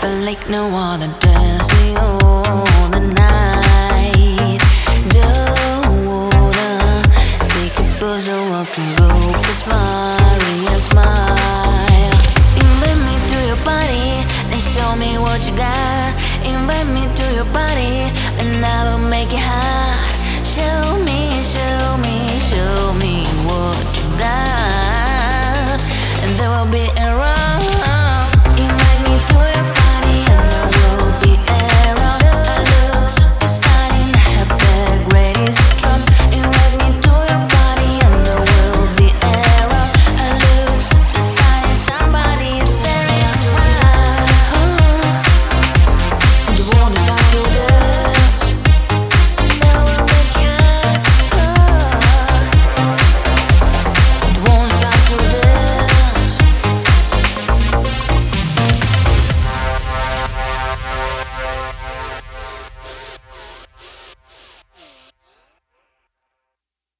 felt like no other dancing all the night. Don't wanna take a bus or walk and go, but smile, yeah, smile. Invite me to your party and show me what you got. Invite me to your party and I will make it hot. Show me, show me, show me what you got.